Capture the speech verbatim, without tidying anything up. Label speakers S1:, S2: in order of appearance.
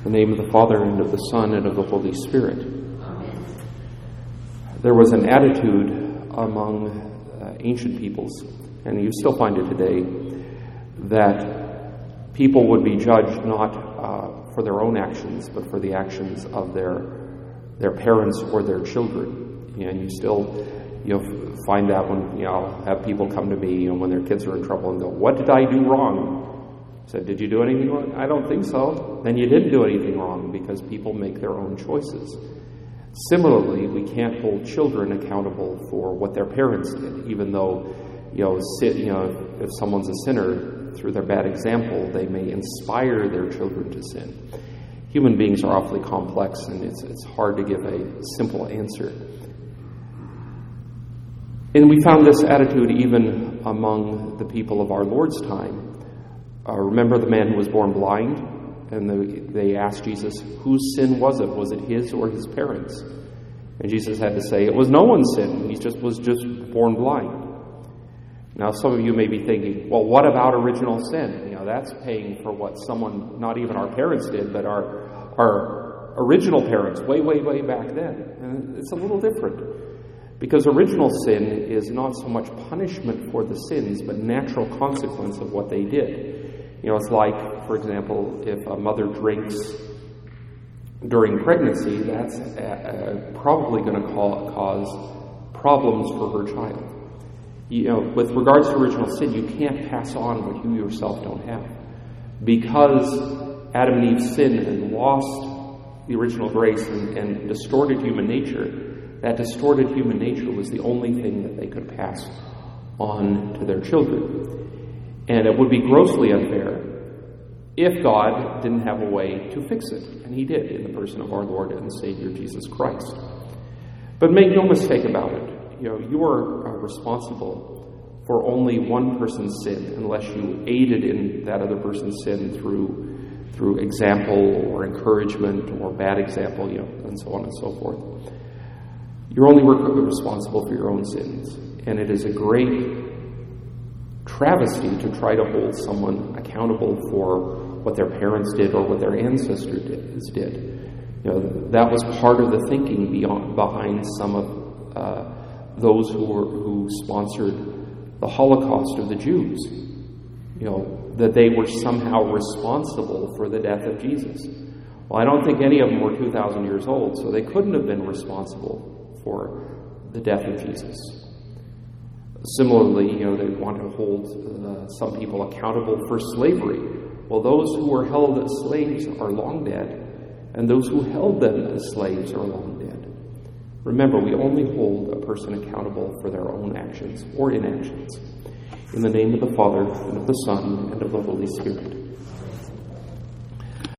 S1: In the name of the Father, and of the Son, and of the Holy Spirit. Amen. There was an attitude among uh, ancient peoples, and you still find it today, that people would be judged not uh, for their own actions, but for the actions of their their parents or their children. And you still you know, find that when you know, I'll have people come to me you know, when their kids are in trouble and go, "What did I do wrong?" I said, "Did you do anything wrong?" "I don't think so." Then you didn't do anything wrong, because people make their own choices. Similarly, we can't hold children accountable for what their parents did, even though, you know, sit, you know, if someone's a sinner, through their bad example, they may inspire their children to sin. Human beings are awfully complex, and it's it's hard to give a simple answer. And we found this attitude even among the people of our Lord's time. Uh, remember the man who was born blind? And the, they asked Jesus, whose sin was it? Was it his or his parents? And Jesus had to say, it was no one's sin. He just was just born blind. Now, some of you may be thinking, well, what about original sin? You know, that's paying for what someone, not even our parents did, but our our original parents, way, way, way back then. And it's a little different. Because original sin is not so much punishment for the sins, but natural consequence of what they did. You know, it's like, for example, if a mother drinks during pregnancy, that's uh, probably going to cause problems for her child. You know, with regards to original sin, you can't pass on what you yourself don't have. Because Adam and Eve sinned and lost the original grace and, and distorted human nature, that distorted human nature was the only thing that they could pass on to their children. And it would be grossly unfair if God didn't have a way to fix it. And he did in the person of our Lord and Savior, Jesus Christ. But make no mistake about it. You know, you are responsible for only one person's sin unless you aided in that other person's sin through through example or encouragement or bad example, you know, and so on and so forth. You're only responsible for your own sins. And it is a great travesty to try to hold someone accountable for what their parents did or what their ancestors did. You know, that was part of the thinking beyond, behind some of uh, those who were who sponsored the Holocaust of the Jews. You know, that they were somehow responsible for the death of Jesus. Well, I don't think any of them were two thousand years old, so they couldn't have been responsible for the death of Jesus. Similarly, you know, they want to hold uh, some people accountable for slavery. Well, those who were held as slaves are long dead, and those who held them as slaves are long dead. Remember, we only hold a person accountable for their own actions or inactions. In the name of the Father, and of the Son, and of the Holy Spirit.